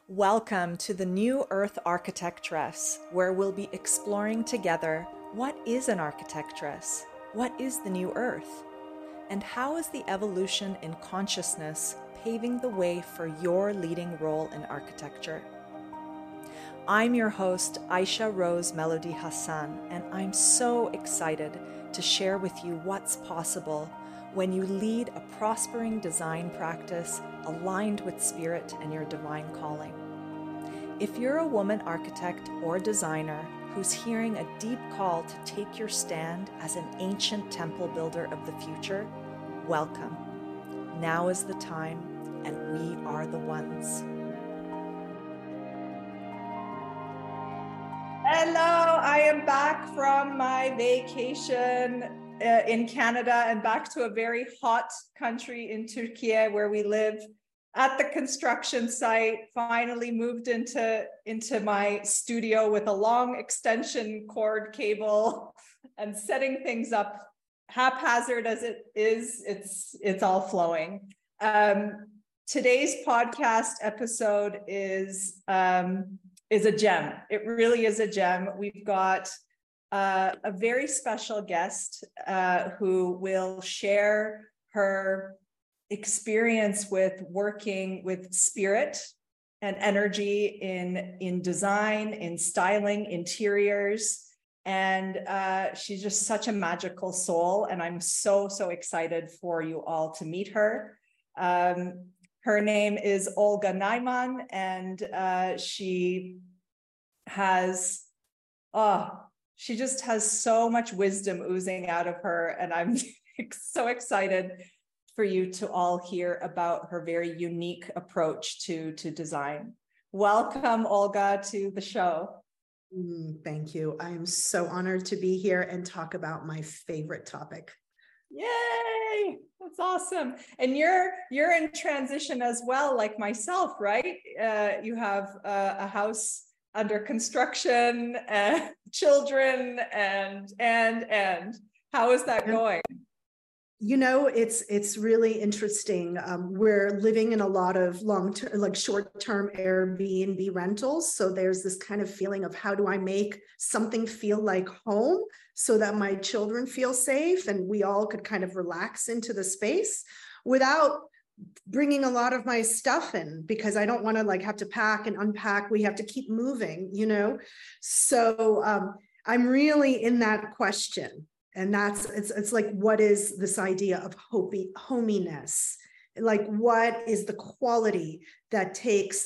Welcome to the New Earth Architectress, where we'll be exploring together what is an architectress, what is the New Earth, and how is the evolution in consciousness paving the way for your leading role in architecture. I'm your host, Aisha Rose Melody Hassan, and I'm so excited to share with you what's possible when you lead a prospering design practice aligned with spirit and your divine calling. If you're a woman architect or designer who's hearing a deep call to take your stand as an ancient temple builder of the future, welcome. Now is the time, and we are the ones. Hello, I am back from my vacation in Canada and back to a very hot country in Turkey where we live at the construction site. Finally moved into my studio with a long extension cord cable and setting things up haphazard as it is. It's all flowing. Today's podcast episode is a gem. It really is a gem. We've got a very special guest who will share her experience with working with spirit and energy in design, in styling, interiors. And she's just such a magical soul. And I'm so excited for you all to meet her. Her name is Olga Naiman, and she just has so much wisdom oozing out of her. And I'm so excited for you to all hear about her very unique approach to design. Welcome, Olga, to the show. Thank you. I am so honored to be here and talk about my favorite topic. Yay! That's awesome. And you're in transition as well, like myself, right? You have a house under construction, children, and how is that going? You know, it's really interesting. We're living in a lot of long-term, like short-term Airbnb rentals. So there's this kind of feeling of how do I make something feel like home so that my children feel safe and we all could kind of relax into the space without bringing a lot of my stuff in, because I don't want to have to pack and unpack. We have to keep moving, you know? So I'm really in that question. And it's like, what is this idea of hominess? Like, what is the quality that takes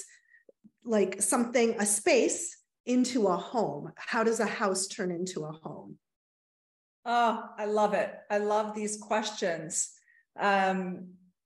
a space into a home? How does a house turn into a home? Oh, I love it. I love these questions. I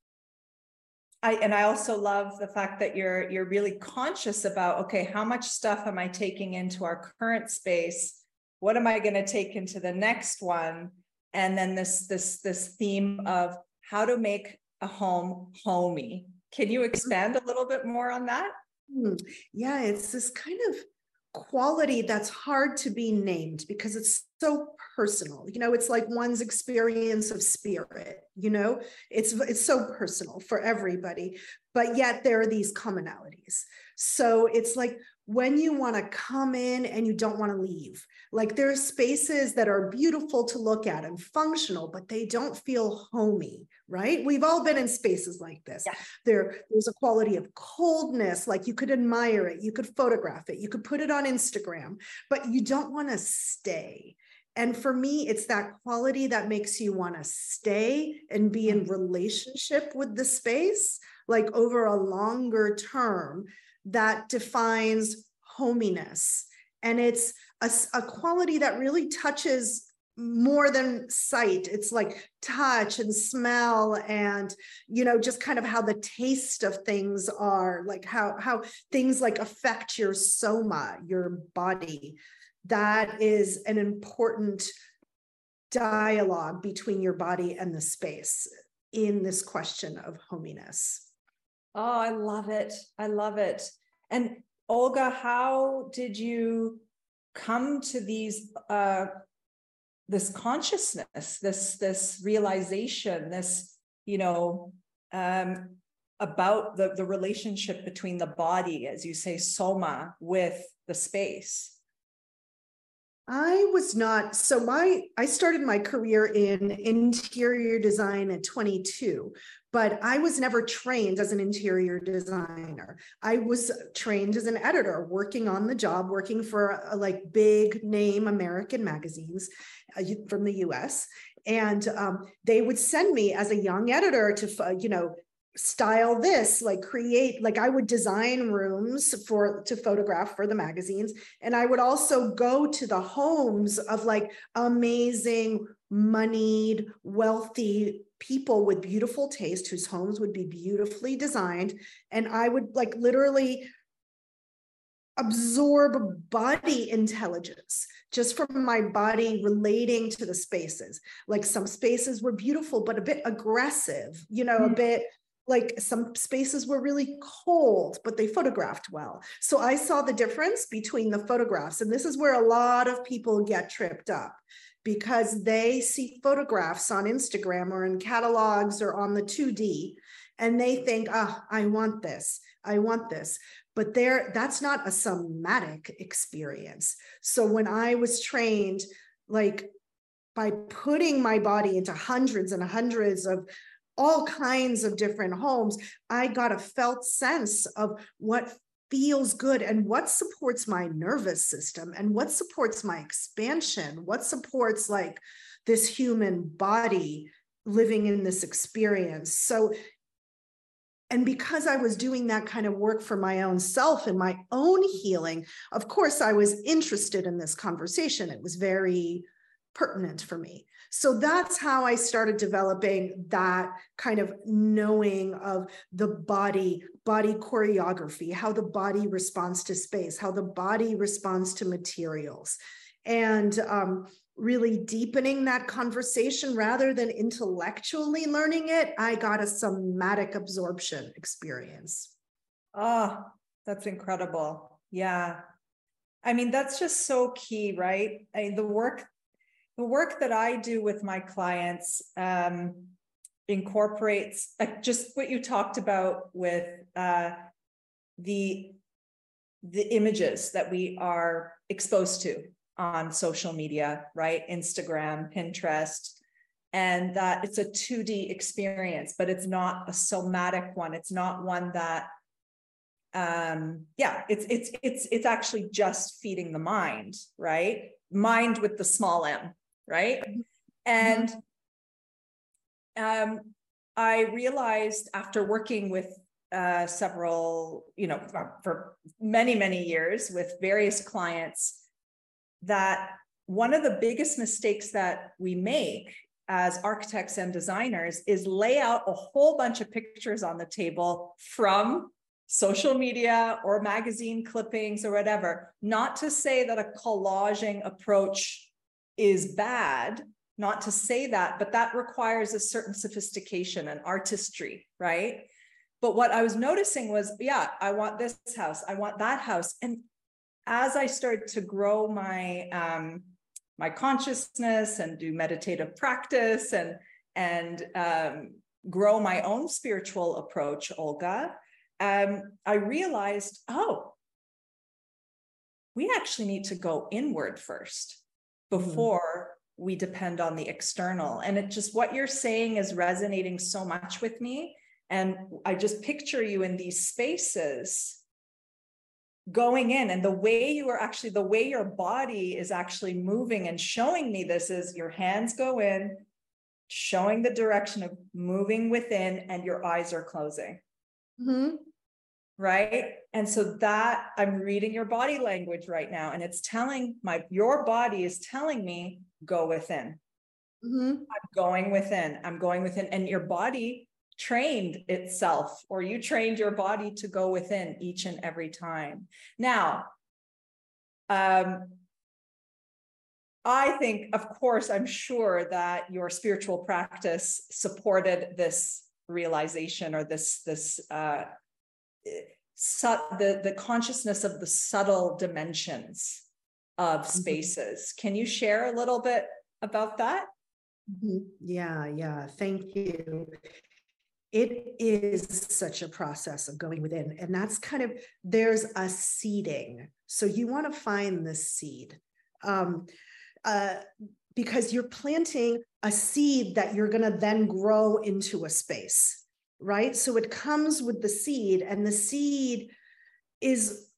also love the fact that you're really conscious about, okay, how much stuff am I taking into our current space? What am I going to take into the next one? And then this theme of how to make a home homey. Can you expand a little bit more on that? Yeah, it's this kind of quality that's hard to be named because it's so personal. You know, it's like one's experience of spirit, you know, it's so personal for everybody, but yet there are these commonalities. So it's like when you want to come in and you don't want to leave, like there are spaces that are beautiful to look at and functional, but they don't feel homey, right? We've all been in spaces like this. Yeah. There's a quality of coldness, like you could admire it, you could photograph it, you could put it on Instagram, but you don't want to stay. And for me, it's that quality that makes you want to stay and be in relationship with the space, like over a longer term, that defines hominess. And it's a quality that really touches more than sight. It's like touch and smell and, you know, just kind of how the taste of things are, like how things like affect your soma, your body. That is an important dialogue between your body and the space in this question of hominess. Oh, I love it. I love it. And Olga, how did you come to these this consciousness, this realization, this, you know, about the relationship between the body, as you say, soma, with the space? I was not, so I started my career in interior design at 22, but I was never trained as an interior designer. I was trained as an editor, working on the job, working for like big name American magazines from the US. And they would send me as a young editor to, style this, like create, like I would design rooms to photograph for the magazines. And I would also go to the homes of like amazing, moneyed, wealthy people with beautiful taste, whose homes would be beautifully designed. And I would like literally absorb body intelligence just from my body relating to the spaces. Like some spaces were beautiful, but a bit aggressive, a bit like some spaces were really cold, but they photographed well. So I saw the difference between the photographs. And this is where a lot of people get tripped up, because they see photographs on Instagram or in catalogs or on the 2D, and they think, I want this. I want this. But that's not a somatic experience. So when I was trained, like by putting my body into hundreds and hundreds of all kinds of different homes, I got a felt sense of what feels good and what supports my nervous system and what supports my expansion, what supports like this human body living in this experience. So, and because I was doing that kind of work for my own self and my own healing, of course, I was interested in this conversation. It was very pertinent for me. So that's how I started developing that kind of knowing of the body choreography, how the body responds to space, how the body responds to materials, and really deepening that conversation rather than intellectually learning it. I got a somatic absorption experience. Oh, that's incredible. Yeah. I mean, that's just so key, right? The work that I do with my clients incorporates just what you talked about with the images that we are exposed to on social media, right? Instagram, Pinterest, and that it's a 2D experience, but it's not a somatic one. It's not one that it's actually just feeding the mind, right? Mind with the small m, right? And I realized after working with several, for many, many years with various clients, that one of the biggest mistakes that we make as architects and designers is lay out a whole bunch of pictures on the table from social media or magazine clippings or whatever. Not to say that a collaging approach is bad, not to say that, but that requires a certain sophistication and artistry, right? But what I was noticing was, I want this house, I want that house. And as I started to grow my my consciousness and do meditative practice and grow my own spiritual approach, Olga, I realized, we actually need to go inward first before we depend on the external. And it just, what you're saying is resonating so much with me. And I just picture you in these spaces going in, and the way your body is actually moving and showing me this is your hands go in, showing the direction of moving within, and your eyes are closing. Right. And so that I'm reading your body language right now, and it's telling your body is telling me, go within. I'm going within. And your body trained itself, or you trained your body to go within each and every time. Now, I think, of course, I'm sure that your spiritual practice supported this realization, or the consciousness of the subtle dimensions of spaces. Can you share a little bit about that? Yeah, thank you. it is such a process of going within. And that's kind of, there's a seeding. So you want to find the seed, because you're planting a seed that you're going to then grow into a space, right? So it comes with the seed, and the seed is,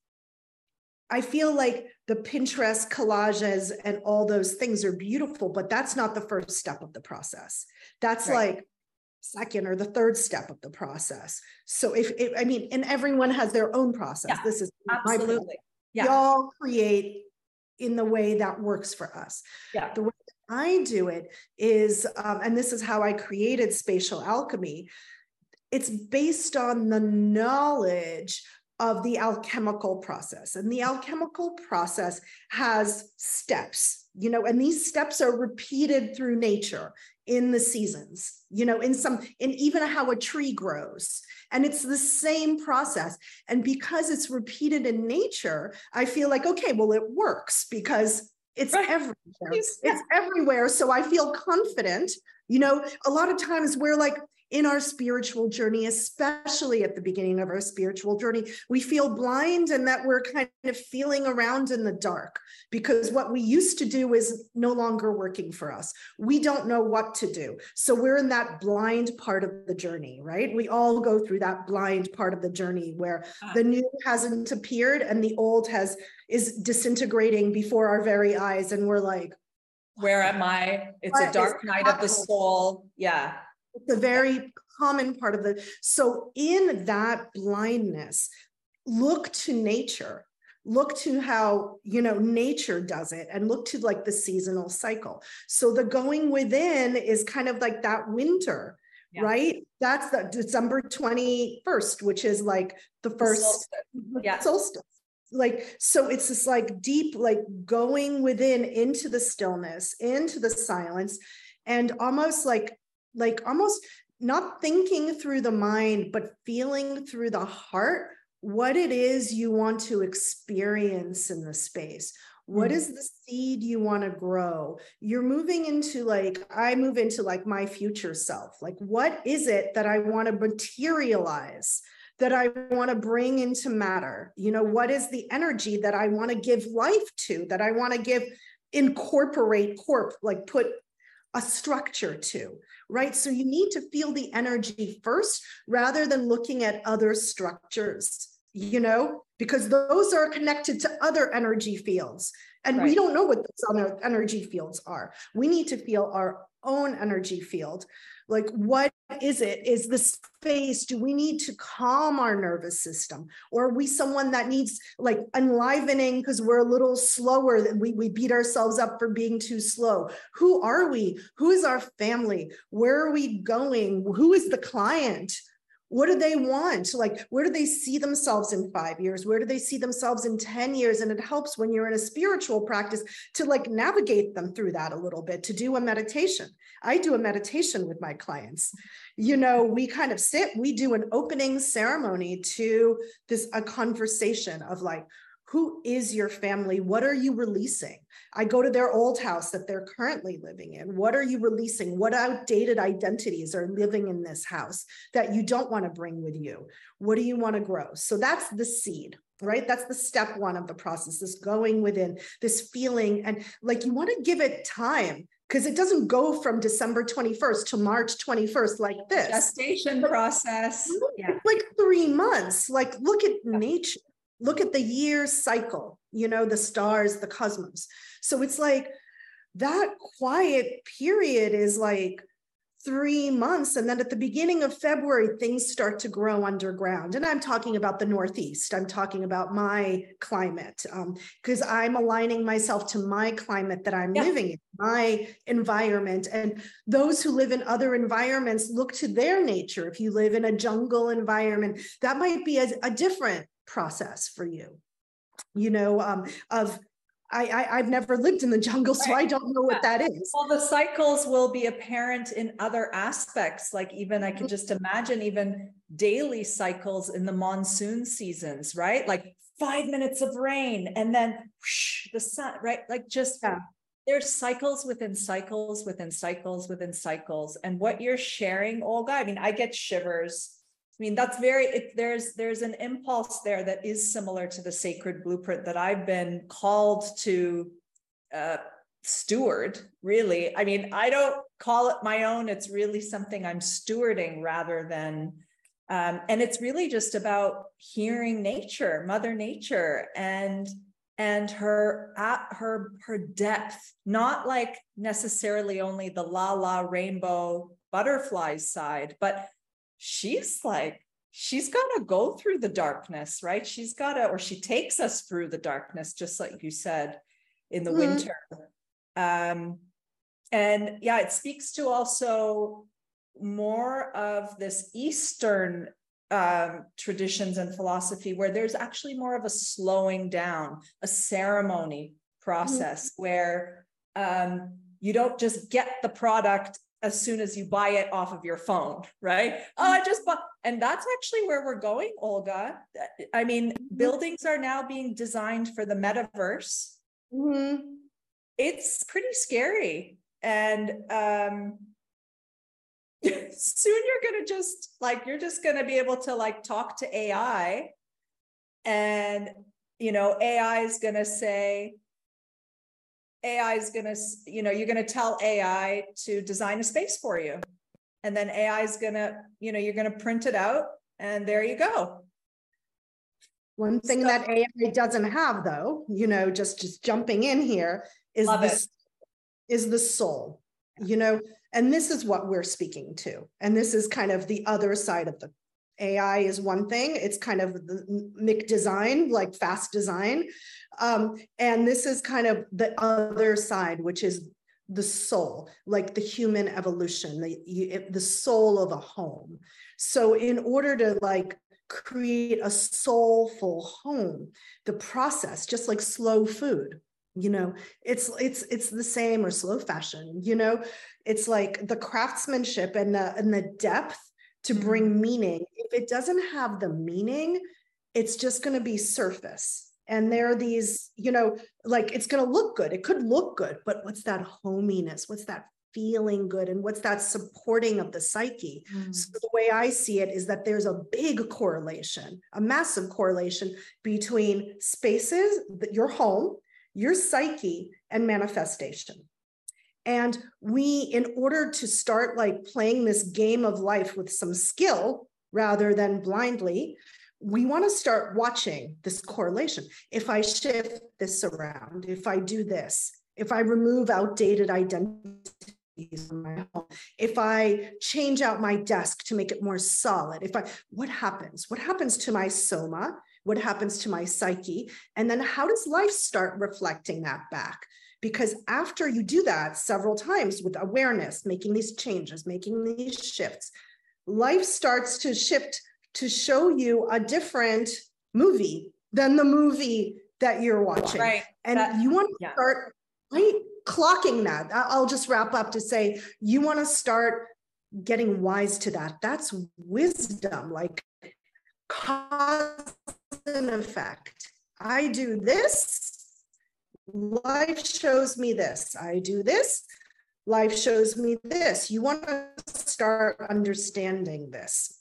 I feel like the Pinterest collages and all those things are beautiful, but that's not the first step of the process. That's right. Like second or the third step of the process. So I mean, and everyone has their own process. Yeah, this is absolutely. Yeah. We all create in the way that works for us. Yeah. The way I do it is, and this is how I created Spatial Alchemy. It's based on the knowledge of the alchemical process. And the alchemical process has steps, you know, and these steps are repeated through nature in the seasons, you know, in even how a tree grows. And it's the same process. And because it's repeated in nature, I feel like, okay, well, it works because it's everywhere. It's everywhere. So I feel confident. You know, a lot of times we're like, in our spiritual journey, especially at the beginning of our spiritual journey, we feel blind and that we're kind of feeling around in the dark because what we used to do is no longer working for us. We don't know what to do. So we're in that blind part of the journey, right? We all go through that blind part of the journey where the new hasn't appeared and the old is disintegrating before our very eyes. And we're like, where am I? It's a dark night of the soul. Yeah. It's a very common part of so in that blindness, look to nature, look to how, you know, nature does it, and look to like the seasonal cycle. So the going within is kind of like that winter, right? That's the December 21st, which is like the first solstice. Like, so it's this like deep, like going within into the stillness, into the silence, and almost almost not thinking through the mind, but feeling through the heart what it is you want to experience in the space. What is the seed you want to grow? You're moving into I move into my future self. Like, what is it that I want to materialize, that I want to bring into matter? You know, what is the energy that I want to give life to, that I want to incorporate, put a structure to, right? So you need to feel the energy first rather than looking at other structures, you know, because those are connected to other energy fields. And we don't know what those other energy fields are. We need to feel our own energy field. Like, what is it? Is the space, do we need to calm our nervous system? Or are we someone that needs enlivening because we're a little slower, than we beat ourselves up for being too slow? Who are we? Who is our family? Where are we going? Who is the client? What do they want? Where do they see themselves in 5 years? Where do they see themselves in 10 years? And it helps when you're in a spiritual practice to navigate them through that a little bit, to do a meditation. I do a meditation with my clients. You know, we kind of we do an opening ceremony to a conversation of who is your family? What are you releasing? I go to their old house that they're currently living in. What are you releasing? What outdated identities are living in this house that you don't want to bring with you? What do you want to grow? So that's the seed, right? That's the step one of the process, this going within, this feeling. And you want to give it time, because it doesn't go from December 21st to March 21st like this. Gestation process. It's 3 months. Look at nature. Look at the year cycle, you know, the stars, the cosmos. So it's that quiet period is 3 months. And then at the beginning of February, things start to grow underground. And I'm talking about the Northeast. I'm talking about my climate, because I'm aligning myself to my climate that I'm living in, my environment. And those who live in other environments look to their nature. If you live in a jungle environment, that might be a different process for you, you know, I've never lived in the jungle, so I don't know what that is. Well, the cycles will be apparent in other aspects. Even I can just imagine even daily cycles in the monsoon seasons, right? 5 minutes of rain and then whoosh, the sun, right? there's cycles within cycles within cycles within cycles. And what you're sharing, Olga, I mean, I get shivers. I mean, that's there's an impulse there that is similar to the sacred blueprint that I've been called to steward, really. I mean, I don't call it my own. It's really something I'm stewarding rather than, and it's really just about hearing nature, Mother Nature, and her depth, not like necessarily only the la rainbow butterflies side, but she's got to go through the darkness, right? Or she takes us through the darkness, just like you said, in the winter. And yeah, it speaks to also more of this Eastern traditions and philosophy, where there's actually more of a slowing down, a ceremony process, where you don't just get the product as soon as you buy it off of your phone, right? Oh, I just bought, and that's actually where we're going, Olga. I mean, buildings are now being designed for the metaverse. It's pretty scary. And soon you're just going to be able to like talk to AI, and, AI is going to, you're going to tell AI to design a space for you. And then AI is going to, you're going to print it out, and there you go. One thing that AI doesn't have, though, just jumping in here, is the soul, and this is what we're speaking to. And this is kind of the other side of the AI is one thing. It's kind of the MIC design, like fast design. And this is kind of the other side, which is the soul, like the human evolution, the soul of a home. So in order to like create a soulful home, the process, just like slow food, it's the same, or slow fashion, it's like the craftsmanship and the depth to bring meaning. If it doesn't have the meaning, it's just going to be surface. And there are these, like, it's going to look good. It could look good, but what's that hominess? What's that feeling good? And what's that supporting of the psyche? So the way I see it is that there's a big correlation, a massive correlation between spaces, your home, your psyche, and manifestation. And we, in order to start like playing this game of life with some skill rather than blindly, we want to start watching this correlation. If I shift this around, if I do this, if I remove outdated identities from my home, if I change out my desk to make it more solid, what happens? What happens to my soma? What happens to my psyche? And then how does life start reflecting that back? Because after you do that several times with awareness, making these changes, making these shifts, life starts to shift to show you a different movie than the movie that you're watching. Right. And you want to start clocking that. I'll just wrap up to say, you want to start getting wise to that. That's wisdom, like cause and effect. I do this, life shows me this. I do this, life shows me this. You want to start understanding this.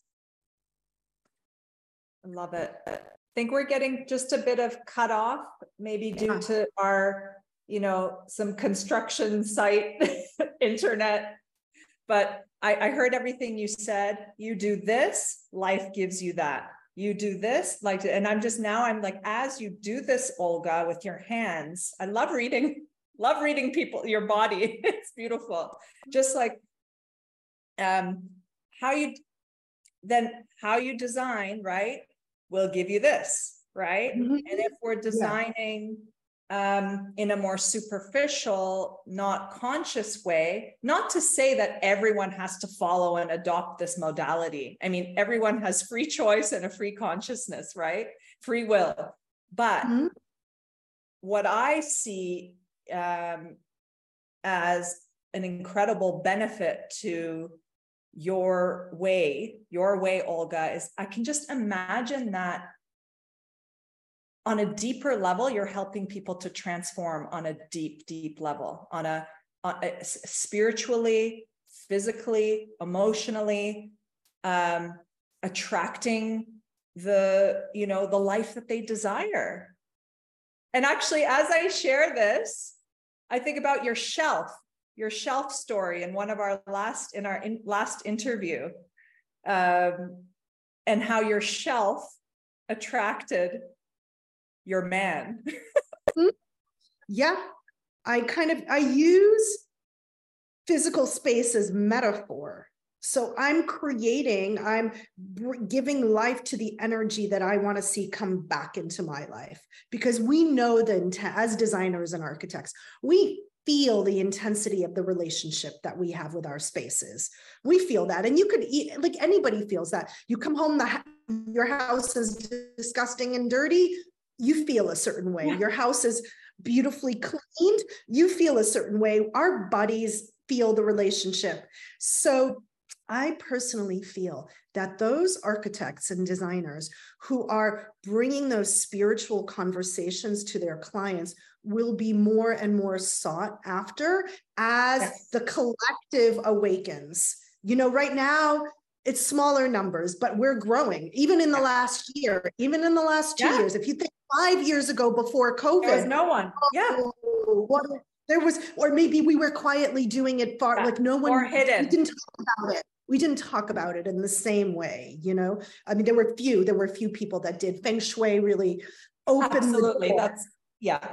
I love it. I think we're getting just a bit of cut off, maybe due to our, some construction site internet. But I heard everything you said. You do this, life gives you that. You do this, and I'm like, as you do this, Olga, with your hands, I love reading people, your body. It's beautiful. Just like how you design, right, will give you this, right? And if we're designing in a more superficial, not conscious way, not to say that everyone has to follow and adopt this modality. I mean, everyone has free choice and a free consciousness, right? Free will. But what I see as an incredible benefit to your way, Olga, is I can just imagine that on a deeper level, you're helping people to transform on a deep, deep level, on a spiritually, physically, emotionally, attracting the life that they desire. And actually, as I share this, I think about your shelf story in one of our last interview, and how your shelf attracted your man. Yeah, I use physical space as metaphor. So I'm giving life to the energy that I want to see come back into my life, because we know that as designers and architects, we feel the intensity of the relationship that we have with our spaces. We feel that. And you could like anybody feels that. You come home, your house is disgusting and dirty, you feel a certain way. Your house is beautifully cleaned, you feel a certain way. Our bodies feel the relationship. So I personally feel that those architects and designers who are bringing those spiritual conversations to their clients will be more and more sought after as the collective awakens. Right now, it's smaller numbers, but we're growing. Even in the last year, even in the last 2 years, if you think 5 years ago before COVID, there was no one. There was, or maybe we were quietly doing it like no one, or hidden. We didn't talk about it. We didn't talk about it in the same way, I mean, there were few people that did. Feng Shui really opened Absolutely. the door. That's yeah.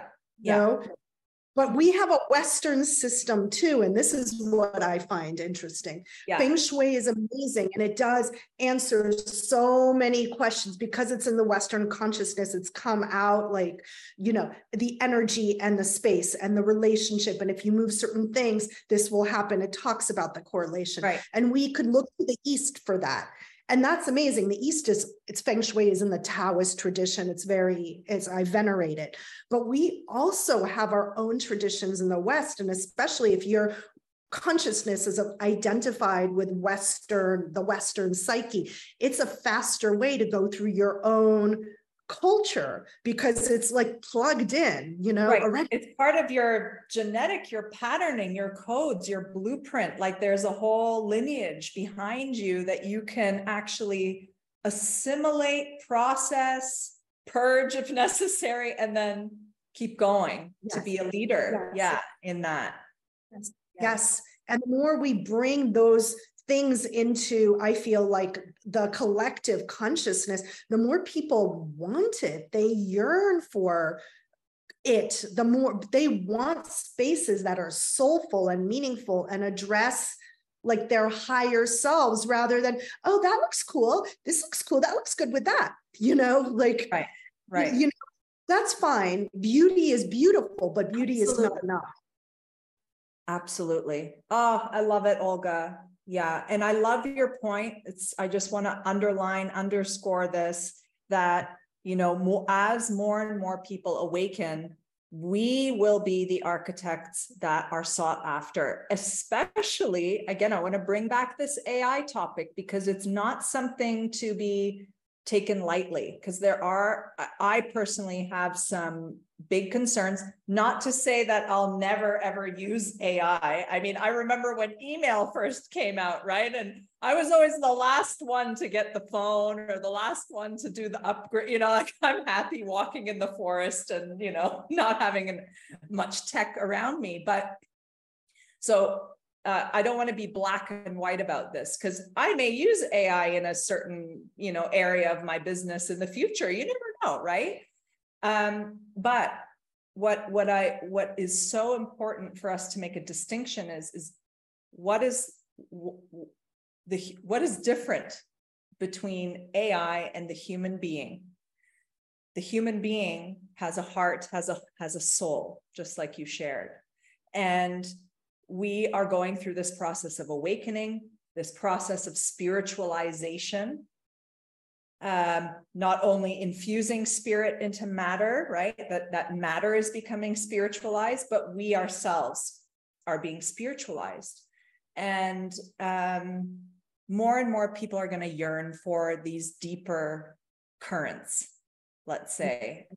But we have a Western system too, and this is what I find interesting. Feng Shui is amazing, and it does answer so many questions because it's in the Western consciousness. It's come out like, the energy and the space and the relationship. And if you move certain things, this will happen. It talks about the correlation. Right. And we could look to the East for that. And that's amazing. The East it's Feng Shui is in the Taoist tradition. I venerate it. But we also have our own traditions in the West. And especially if your consciousness is identified with the Western psyche, it's a faster way to go through your own culture because it's like plugged in, already. It's part of your genetic, your patterning, your codes, your blueprint. Like there's a whole lineage behind you that you can actually assimilate, process, purge if necessary, and then keep going to be a leader. In that. Yes. And the more we bring those things into, I feel like, the collective consciousness, the more people want it. They yearn for it. The more they want spaces that are soulful and meaningful and address like their higher selves, rather than, oh, that looks cool, this looks cool, that looks good with that, right. That's fine. Beauty is beautiful, but beauty is not enough. Absolutely. Oh, I love it, Olga. Yeah. And I love your point. I just want to underscore this, that, as more and more people awaken, we will be the architects that are sought after, especially, again, I want to bring back this AI topic because it's not something to be taken lightly, because I personally have some big concerns, not to say that I'll never, ever use AI. I mean, I remember when email first came out, right? And I was always the last one to get the phone or the last one to do the upgrade, like I'm happy walking in the forest and, not having much tech around me. But so I don't want to be black and white about this, because I may use AI in a certain, area of my business in the future. You never know, right? But what is so important for us to make a distinction is what is different between AI and the human being. The human being has a heart, has a soul, just like you shared. And we are going through this process of awakening, this process of spiritualization, not only infusing spirit into matter, right? That matter is becoming spiritualized, but we ourselves are being spiritualized. And more and more people are going to yearn for these deeper currents let's say.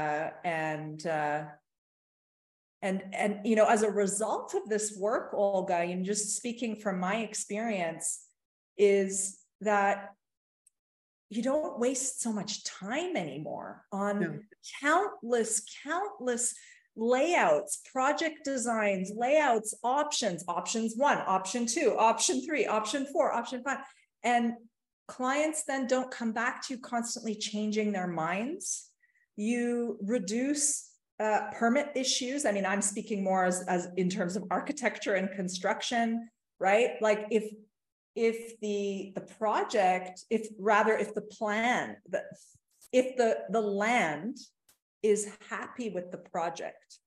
And you know, as a result of this work, Olga, and just speaking from my experience, is that you don't waste so much time anymore on countless layouts, project designs, layouts, options 1, option 2, option 3, option 4, option 5. And clients then don't come back to you constantly changing their minds. You reduce permit issues. I mean, I'm speaking more as in terms of architecture and construction, right? Like if the project, if the land is happy with the project,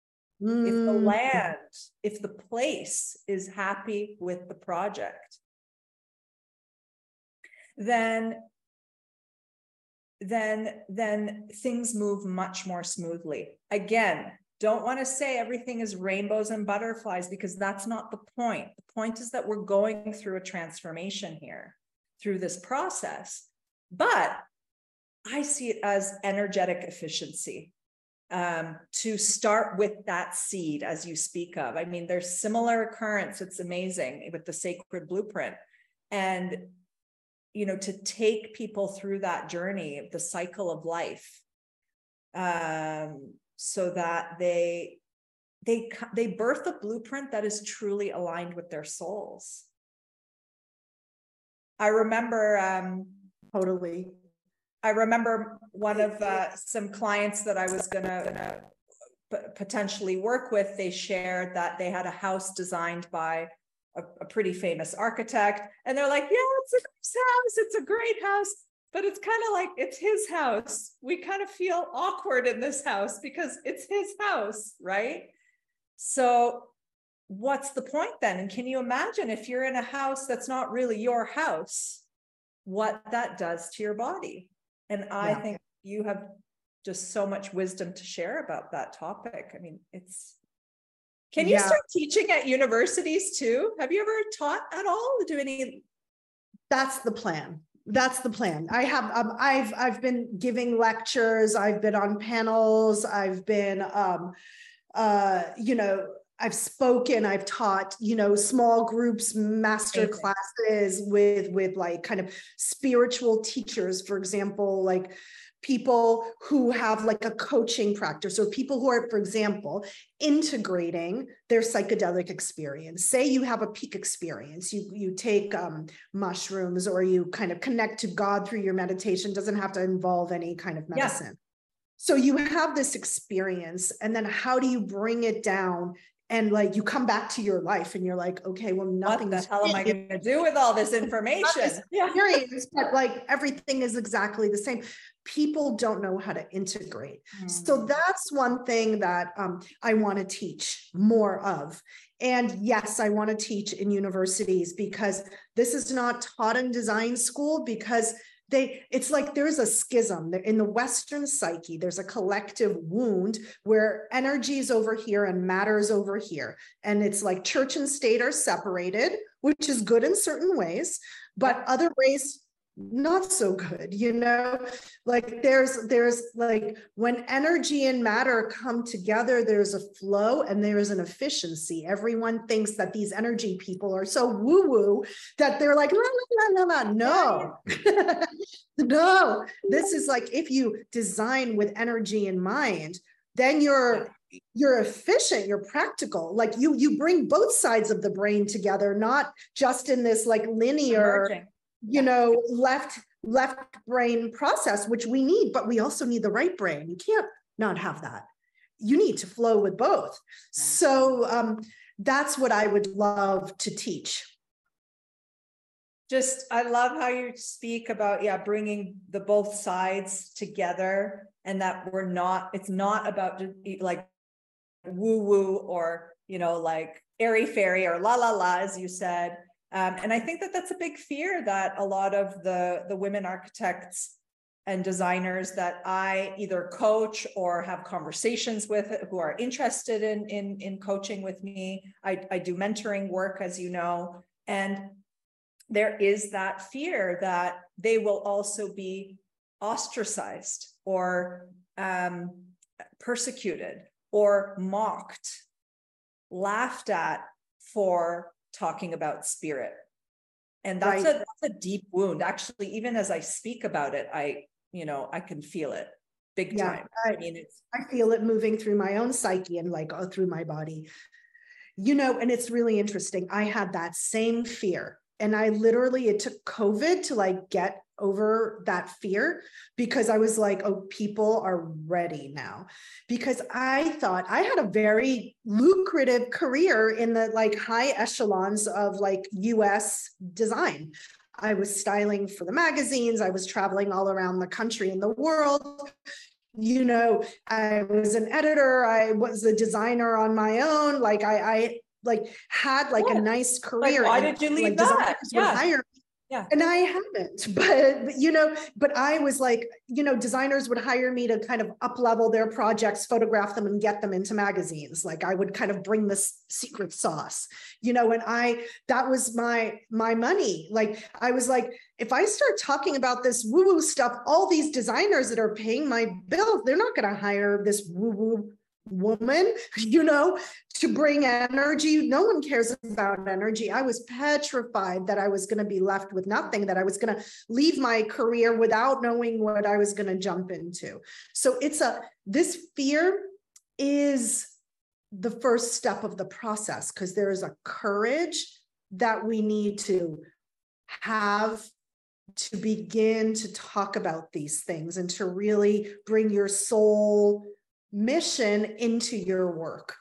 if the place is happy with the project, then things move much more smoothly. Again, don't want to say everything is rainbows and butterflies, because that's not the point. The point is that we're going through a transformation here through this process. But I see it as energetic efficiency, to start with that seed, as you speak of. I mean, there's similar currents. It's amazing with the sacred blueprint. And you know, to take people through that journey, the cycle of life, so that they birth a blueprint that is truly aligned with their souls. I remember Totally. I remember one of some clients that I was gonna potentially work with. They shared that they had a house designed by a pretty famous architect, and they're like, yeah, it's a nice house, it's a great house, but it's kind of like, it's his house. We kind of feel awkward in this house because it's his house, right? So what's the point then? And can you imagine if you're in a house that's not really your house, what that does to your body? And I think you have just so much wisdom to share about that topic. I mean, can you start teaching at universities too? Have you ever taught at all? Do any? That's the plan. That's the plan. I have, I've been giving lectures. I've been on panels. I've been, you know, I've spoken, I've taught, you know, small groups, master classes with like kind of spiritual teachers, for example, like people who have like a coaching practice, or people who are, for example, integrating their psychedelic experience. Say you have a peak experience, you take mushrooms, or you kind of connect to God through your meditation. Doesn't have to involve any kind of medicine. Yeah. So you have this experience, and then how do you bring it down? And like, you come back to your life and you're like, okay, well, nothing. What the hell am I going to do with all this information? But like, everything is exactly the same. People don't know how to integrate. So that's one thing that I want to teach more of. And yes, I want to teach in universities, because this is not taught in design school, because it's like there's a schism in the Western psyche. There's a collective wound where energy is over here and matter is over here. And it's like church and state are separated, which is good in certain ways, but other ways, not so good, you know, like there's like when energy and matter come together, there's a flow and there is an efficiency. Everyone thinks that these energy people are so woo-woo that they're like, no. No, this is like, if you design with energy in mind, then you're efficient, you're practical. Like you bring both sides of the brain together, not just in this like linear, you know, left brain process, which we need, but we also need the right brain. You can't not have that. You need to flow with both. So that's what I would love to teach. I love how you speak about, bringing the both sides together, and that it's not about like woo woo or, you know, like airy fairy or la la la, as you said. And I think that that's a big fear that a lot of the women architects and designers that I either coach or have conversations with who are interested in coaching with me. I do mentoring work, as you know, and there is that fear that they will also be ostracized or persecuted or mocked, laughed at for talking about spirit. And that's a deep wound. Actually, even as I speak about it, I can feel it big time. I mean, I feel it moving through my own psyche and like through my body, and it's really interesting. I had that same fear, and it took COVID to like get over that fear, because I was like, oh, people are ready now. Because I thought I had a very lucrative career in the like high echelons of like US design. I was styling for the magazines. I was traveling all around the country and the world. I was an editor. I was a designer on my own. Like I had like a nice career. Like, why did you leave that? Yeah. And I haven't, but I was like, designers would hire me to kind of up level their projects, photograph them and get them into magazines. Like I would kind of bring this secret sauce, and that was my money. Like, I was like, if I start talking about this woo-woo stuff, all these designers that are paying my bills, they're not going to hire this woo-woo woman, to bring energy. No one cares about energy. I was petrified that I was going to be left with nothing, that I was going to leave my career without knowing what I was going to jump into. So this fear is the first step of the process, because there is a courage that we need to have to begin to talk about these things and to really bring your soul mission into your work.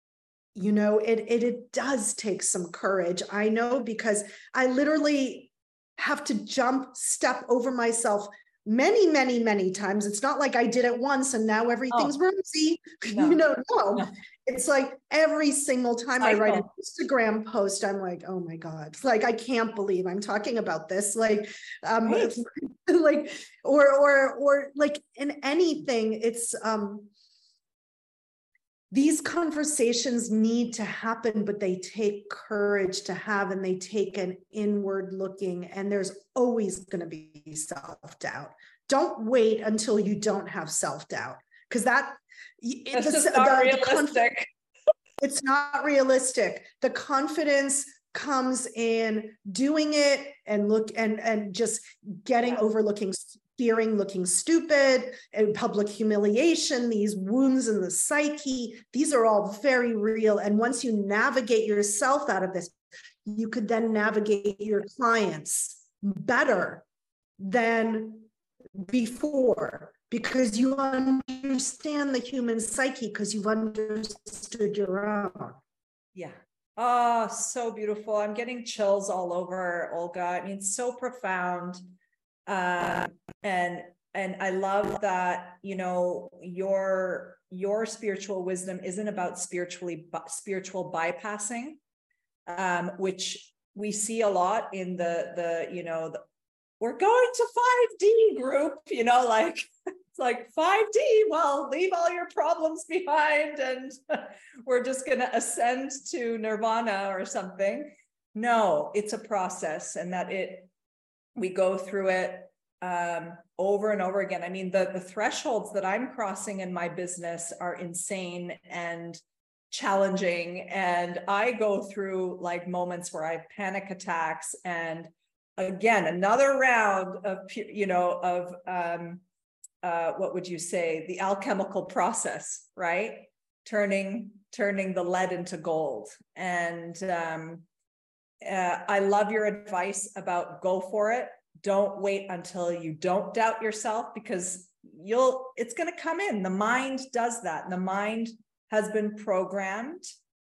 It does take some courage. I know, because I literally have to step over myself many, many, many times. It's not like I did it once and now everything's rosy. No. It's like every single time I write an Instagram post, I'm like, oh my God, like, I can't believe I'm talking about this. Like, like, or like in anything, it's, these conversations need to happen, but they take courage to have, and they take an inward looking, and there's always going to be self-doubt. Don't wait until you don't have self-doubt, because that's just not realistic. It's not realistic. The confidence comes in doing it and just getting over fearing looking stupid, and public humiliation, these wounds in the psyche. These are all very real. And once you navigate yourself out of this, you could then navigate your clients better than before, because you understand the human psyche, because you've understood your own. Yeah. Oh, so beautiful. I'm getting chills all over, Olga. I mean, so profound. And I love that, your spiritual wisdom isn't about spiritual bypassing, which we see a lot in the we're going to 5D group, like, it's like 5D, well, leave all your problems behind and we're just going to ascend to nirvana or something. No, it's a process, and that we go through it over and over again. I mean, the thresholds that I'm crossing in my business are insane and challenging. And I go through like moments where I have panic attacks, and again, another round of, what would you say? The alchemical process, right? Turning the lead into gold. And I love your advice about go for it. Don't wait until you don't doubt yourself, because it's going to come in. The mind does that. And the mind has been programmed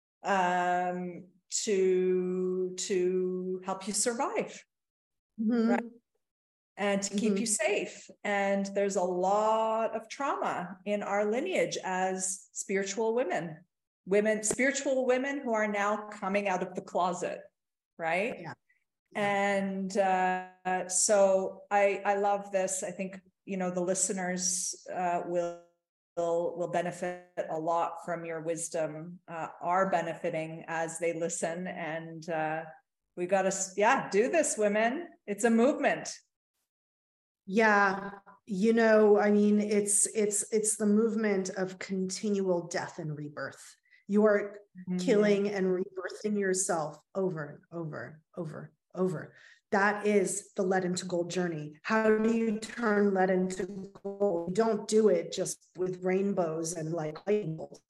to help you survive, right? And to keep you safe. And there's a lot of trauma in our lineage as spiritual women, spiritual women who are now coming out of the closet, right? Yeah. And so I love this. I think, the listeners will benefit a lot from your wisdom, are benefiting as they listen. And we got to, do this, women. It's a movement. Yeah. you know, I mean, it's the movement of continual death and rebirth. You are killing and rebirthing yourself over and over, over, over. That is the lead into gold journey. How do you turn lead into gold? You don't do it just with rainbows and like lightning bolts.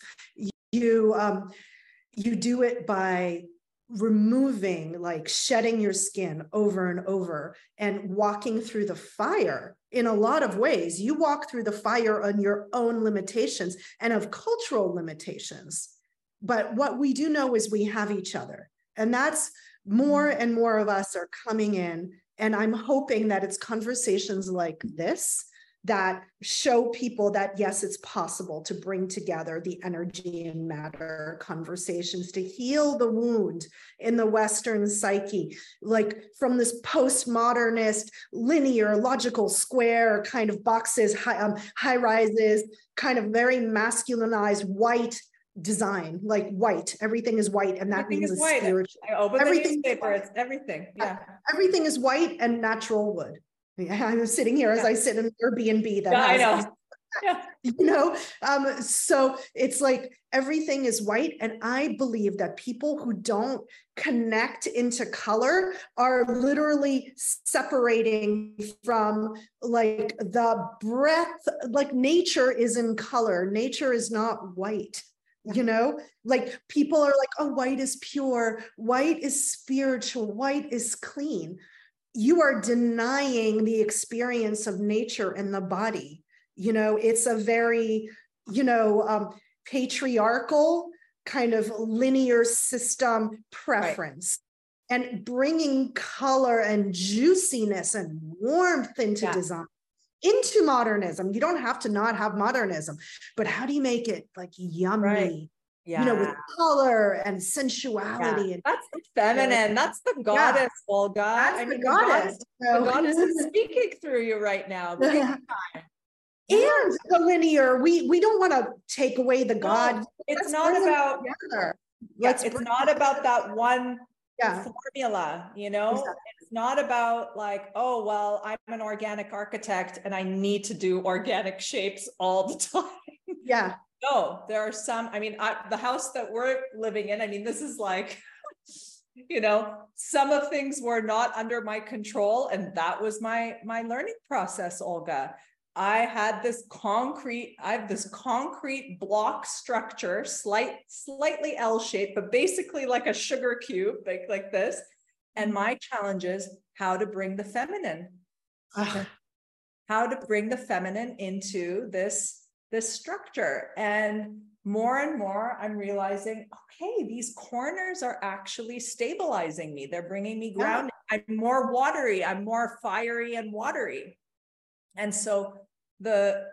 You do it by removing, like shedding your skin over and over and walking through the fire. In a lot of ways, you walk through the fire on your own limitations and of cultural limitations. But what we do know is we have each other. And that's more and more of us are coming in. And I'm hoping that it's conversations like this that show people that, yes, it's possible to bring together the energy and matter conversations to heal the wound in the Western psyche, like from this postmodernist, linear, logical, square kind of boxes, high rises, kind of very masculinized white design, like white. Everything is white, and that Everything means is white. spiritual. I open the newspaper, it's everything. Yeah. Everything is white and natural wood. I'm sitting here as I sit in an Airbnb that I has, know. Yeah. you know, so it's like everything is white. And I believe that people who don't connect into color are literally separating from like the breath, like nature is in color. Nature is not white. You know, like people are like, oh, white is pure, white is spiritual, white is clean. You are denying the experience of nature in the body. You know, it's a very, you know, patriarchal kind of linear system preference. Right. And bringing color and juiciness and warmth into design, into modernism. You don't have to not have modernism, but how do you make it like yummy? Right. Yeah. You know, with color and sensuality. Yeah. And that's the feminine. That's the goddess, Olga. That's the goddess. The goddess is speaking through you right now. And the linear, we don't want to take away the God. It's not about it's not about that one formula, you know. Exactly. It's not about like, oh, well, I'm an organic architect and I need to do organic shapes all the time. Yeah. No, there are some, I mean, the house that we're living in, I mean, this is like, you know, some of things were not under my control. And that was my learning process, Olga. I have this concrete block structure, slightly L-shaped, but basically like a sugar cube, like this. And my challenge is how to bring the feminine, how to bring the feminine into this structure. And more, I'm realizing, okay, these corners are actually stabilizing me. They're bringing me grounding. I'm more watery. I'm more fiery and watery. And so the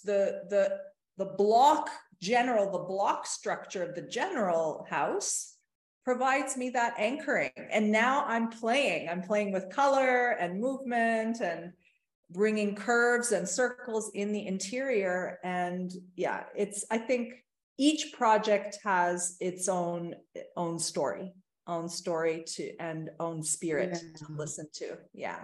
block structure of the general house provides me that anchoring. And now I'm playing with color and movement and bringing curves and circles in the interior. And yeah, I think each project has its own story and own spirit to listen to. Yeah.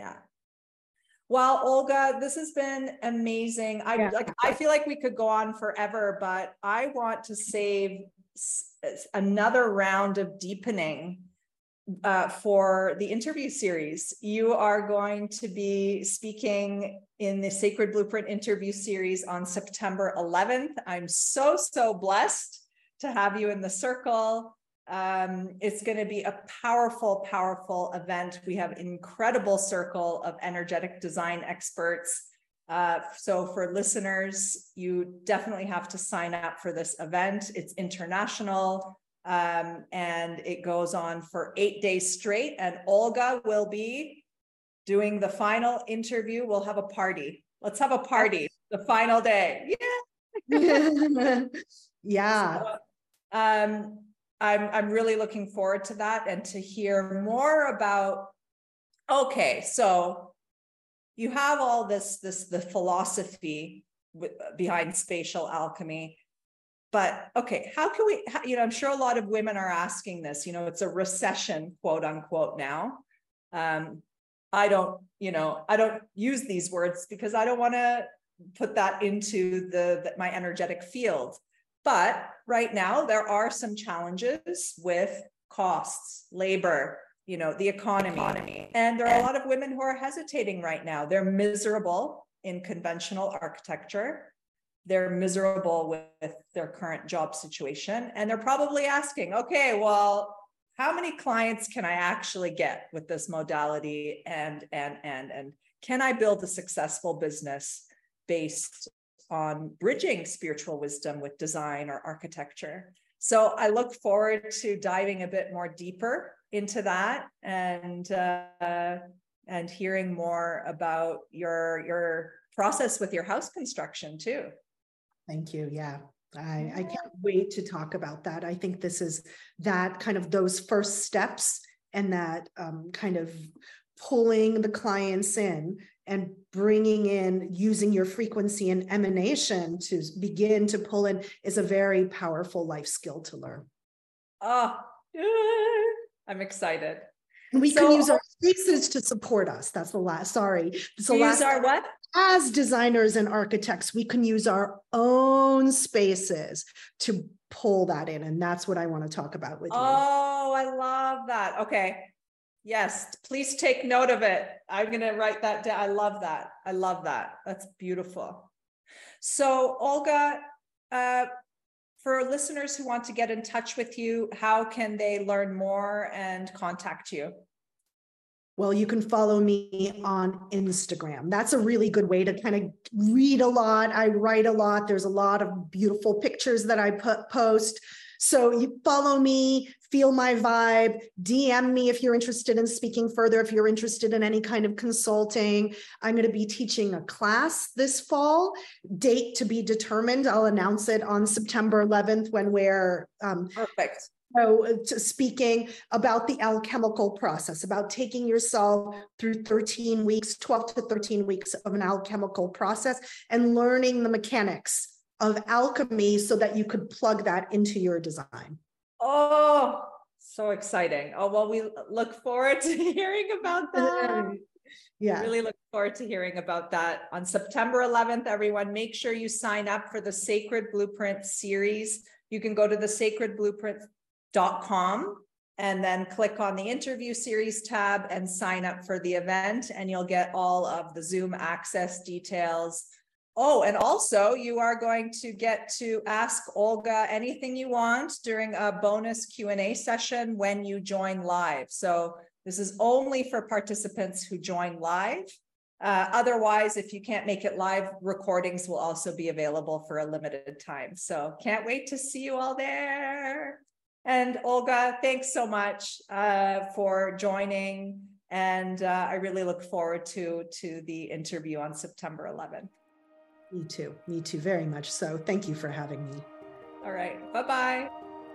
Well, Olga, this has been amazing. I feel like we could go on forever, but I want to save another round of deepening for the interview series. You are going to be speaking in the Sacred Blueprint interview series on September 11th. I'm so blessed to have you in the circle. It's going to be a powerful event. We have an incredible circle of energetic design experts. So for listeners, you definitely have to sign up for this event. It's international. And it goes on for 8 days straight. And Olga will be doing the final interview. We'll have a party. Let's have a party the final day. Yeah. Yeah. So, I'm really looking forward to that and to hear more about, okay, so you have all the philosophy behind spatial alchemy. But okay, how can we, I'm sure a lot of women are asking this, it's a recession, quote unquote now. I don't use these words because I don't want to put that into my energetic field. But right now, there are some challenges with costs, labor, the economy. And there are a lot of women who are hesitating right now. They're miserable in conventional architecture. They're miserable with their current job situation. And they're probably asking, okay, well, how many clients can I actually get with this modality? And can I build a successful business based on bridging spiritual wisdom with design or architecture? So I look forward to diving a bit more deeper into that and hearing more about your process with your house construction too. Thank you. Yeah. I can't wait to talk about that. I think this is that kind of those first steps and that kind of pulling the clients in and bringing in, using your frequency and emanation to begin to pull in is a very powerful life skill to learn. Oh, I'm excited. And we can use our spaces to support us. That's the last, sorry. Use our what? As designers and architects, we can use our own spaces to pull that in. And that's what I want to talk about with you. Oh, I love that. Okay. Yes, please take note of it. I'm going to write that down. I love that. I love that. That's beautiful. So Olga, for listeners who want to get in touch with you, how can they learn more and contact you? Well, you can follow me on Instagram. That's a really good way to kind of read a lot. I write a lot. There's a lot of beautiful pictures that I post. So you follow me, feel my vibe, DM me if you're interested in speaking further, if you're interested in any kind of consulting. I'm going to be teaching a class this fall, date to be determined. I'll announce it on September 11th when we're perfect. So speaking about the alchemical process, about taking yourself through 13 weeks, 12 to 13 weeks of an alchemical process and learning the mechanics of alchemy so that you could plug that into your design. Oh, so exciting. Oh, well, we look forward to hearing about that. Yeah. Really look forward to hearing about that on September 11th. Everyone, make sure you sign up for the Sacred Blueprint series. You can go to thesacredblueprint.com and then click on the interview series tab and sign up for the event, and you'll get all of the Zoom access details. Oh, and also you are going to get to ask Olga anything you want during a bonus Q&A session when you join live. So this is only for participants who join live. Otherwise, if you can't make it live, recordings will also be available for a limited time. So can't wait to see you all there. And Olga, thanks so much for joining. And I really look forward to the interview on September 11th. Me too, very much so. Thank you for having me. All right, bye-bye.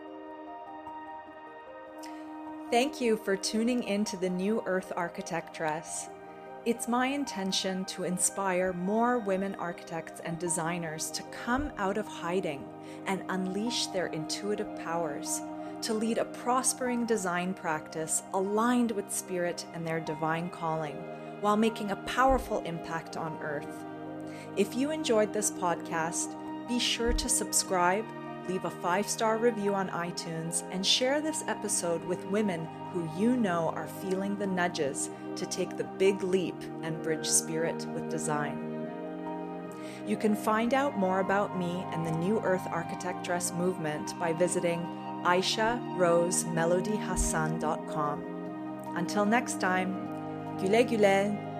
Thank you for tuning into the New Earth Architectress. It's my intention to inspire more women architects and designers to come out of hiding and unleash their intuitive powers, to lead a prospering design practice aligned with spirit and their divine calling, while making a powerful impact on Earth. If you enjoyed this podcast, be sure to subscribe, leave a 5-star review on iTunes, and share this episode with women who you know are feeling the nudges to take the big leap and bridge spirit with design. You can find out more about me and the New Earth Architectress movement by visiting AishaRoseMelodyHassan.com. Until next time, güle güle.